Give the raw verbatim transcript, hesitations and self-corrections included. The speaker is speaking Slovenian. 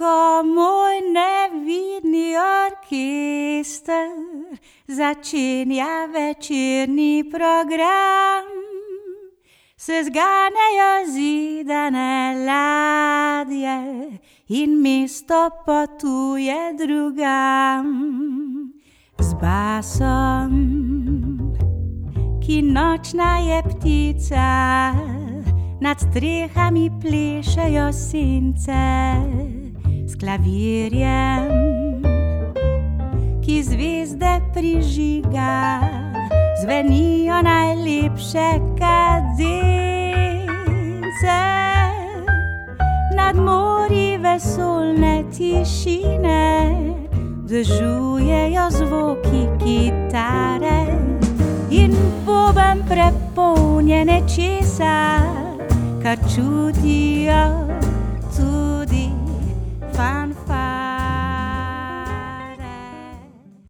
ko moj nevidni orkester začenja večerni program, se zganejo zidane ladje in mesto potuje drugam. Z basom, ki nočna je ptica, nad strehami plešejo sence. S klavirjem, ki zvezde prižiga, zvenijo najlepše kadence. Nad morji vesoljne tišine dežujejo zvoki kitare in boben prepolnjen nečesa, kar čutijo